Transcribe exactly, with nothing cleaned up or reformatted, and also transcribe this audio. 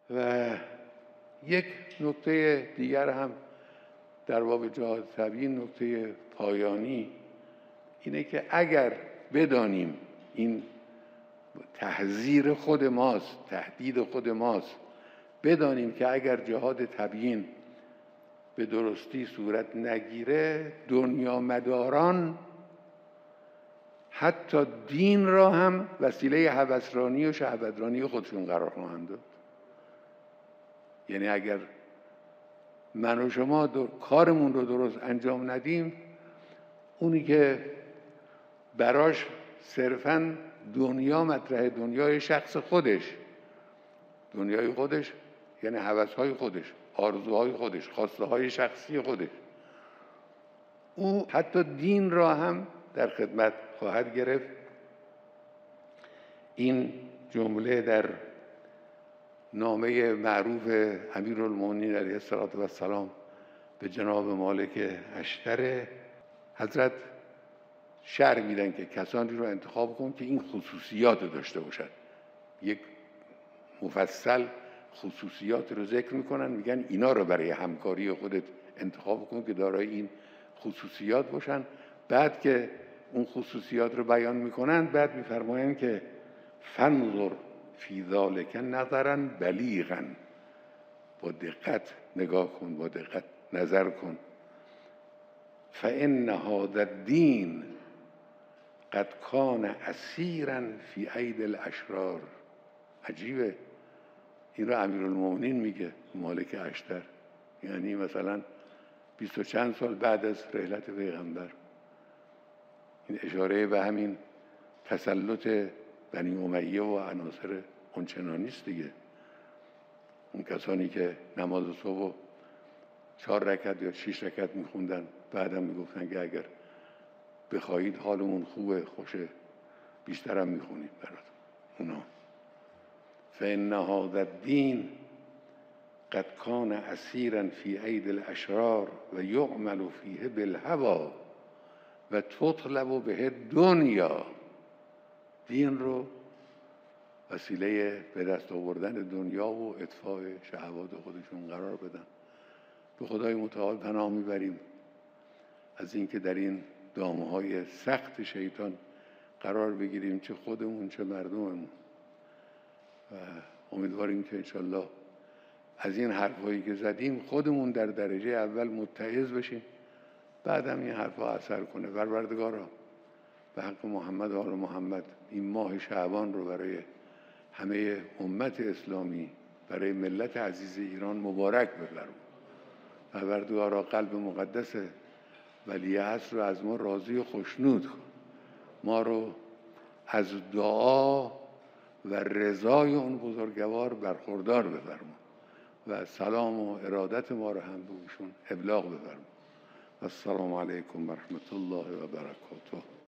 و یک نکته دیگر هم در باب جهاد طبیعی، نکته پایانی اینه که اگر بدانیم این تحذیر خود ماست، تهدید خود ماست، بدانیم که اگر جهاد تبیین به درستی صورت نگیره، دنیا مداران حتی دین را هم وسیله هوسرانی و شهوترانی خودشون قرار خواهند داد. یعنی اگر من و شما کارمون رو درست انجام ندیم، اونی که براش صرفاً دنیا مطرح، دنیای شخص خودش، دنیای خودش یعنی هوس‌های خودش، آرزوهای خودش، خواسته‌های شخصی خودش، او حتی دین را هم در خدمت خواهد گرفت. این جمله در نامه معروف امیرالمومنین علیه السلام به جناب مالک اشتر، حضرت شرح میدن که کسانی رو انتخاب کن که این خصوصیات داشته باشد. یک مفصل خصوصیات رو ذکر میکنن، میگن اینا رو برای همکاری خودت انتخاب کن که دارای این خصوصیات باشن. بعد که اون خصوصیات رو بیان میکنن، بعد میفرمایند که فنظر فی ذلک نظرا بلیغا، با دقت نگاه کن، با دقت نظر کن. فان هذا الدین قد کان اسیرا فی اید الاشرار. عجیبه، این را امیرالمومنین میگه، مالک اشتر، یعنی مثلا بیست و چند سال بعد از رحلت پیغمبر. این اشاره به همین تسلط بنی امیه و عناصر اونچنانی است دیگه. اون کسانی که نماز صبح چهار رکعت یا شش رکعت میخوندن، بعدم میگفتن که اگر بخواهید حالمون خوبه، خوشه، بیشترم میخونید برات اونا. فإن هذا الدین قد کان اسیرا فی اید الاشرار و یعمل فیه بالهوی و تطلب به دنیا. دین رو وسیله به دست آوردن دنیا و اطفاء شهوات خودشون قرار بدن. به خدای متعال پناه میبریم از اینکه در این دامهای سخت شیطان قرار بگیریم، چه خودمون چه مردممون. و امیدواریم که انشالله از این حرفایی که زدیم خودمون در درجه اول متعظ بشیم، بعد هم این حرفا اثر کنه. پروردگارا به حق محمد و آل محمد این ماه شعبان رو برای همه امت اسلامی، برای ملت عزیز ایران مبارک بفرما. پروردگارا قلب مقدس ولیعصر رو از ما راضی و خوشنود کن. ما رو از دعا و رضای اون بزرگوار برخوردار بفرما و سلام و ارادت ما رو هم به ایشون ابلاغ بفرما. السلام علیکم و رحمت الله و برکاته.